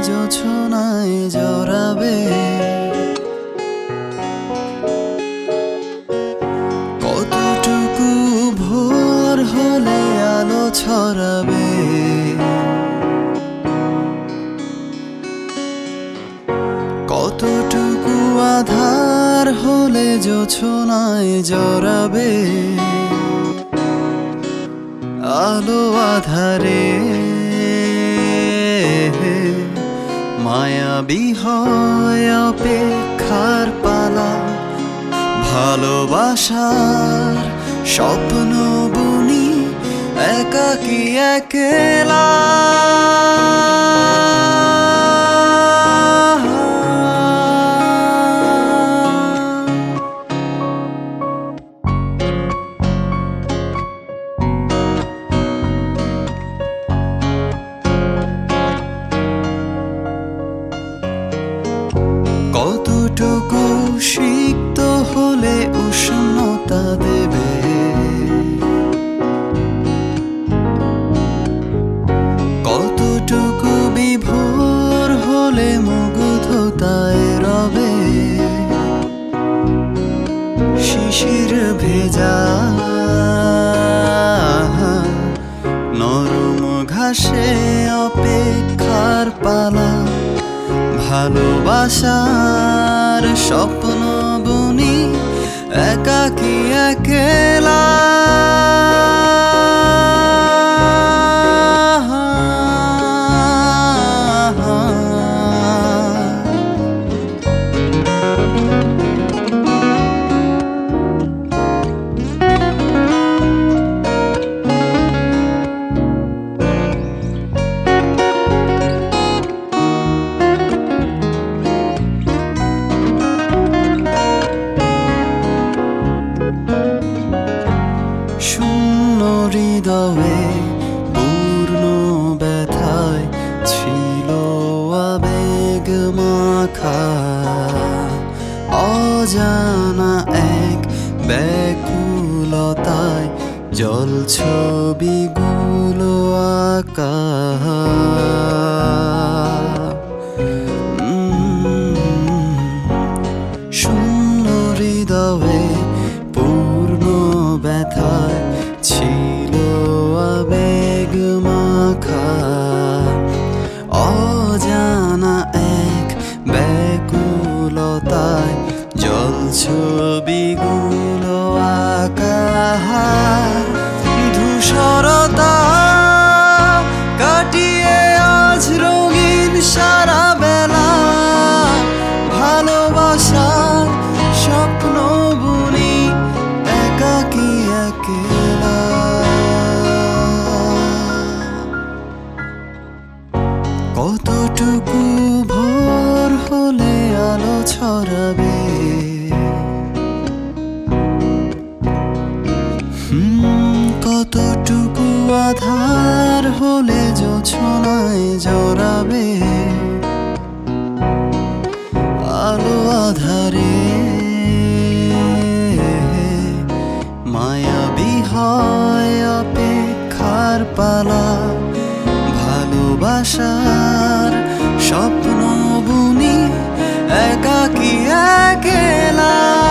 জোছনায় জড়াবে। কতটুকু ভোর হলে আলো ছড়াবে। কতটুকু আধার হলে জোছনায় জড়াবে। আলো আধারে মায়াবী হয় অপেক্ষার পালা। ভালোবাসার স্বপ্ন বুনি একাকী একলা। কতটুকু সিক্ত হলে উষ্ণতা দেবে। কতটুকু বিভোর হলে মুগ্ধতায় রবে। শিশির ভেজা নরম ঘাসে অপেক্ষার পালা। ভালোবাসার স্বপ্ন বুনি একাকী একলা। শূন্য হৃদয়ে পূর্ণ ব্যথায় ছিল আবেগ মাখা। অজানা এক ব্যাকুলতায় জল ছবিগুলো আঁকা। শূন্য হৃদয়ে পূর্ণ ব্যথায় ছিল আবেগ মাখা। অজানা এক ব্যাকুলতায় জল ছবিগুলো আঁকা। ধূসরতা কাটিয়ে আজ রঙিন সারা বেলা। ভালোবাসার স্বপ্ন বুনি একাকী একলা। কতটুকু ভোর হলে আলো ছড়াবে। কতটুকু আধার হলে জোছনায় জড়াবে। আলো আধারে মায়াবী হয় অপেক্ষার পালা। ভালোবাসার স্বপ্ন বুনি একাকী একলা।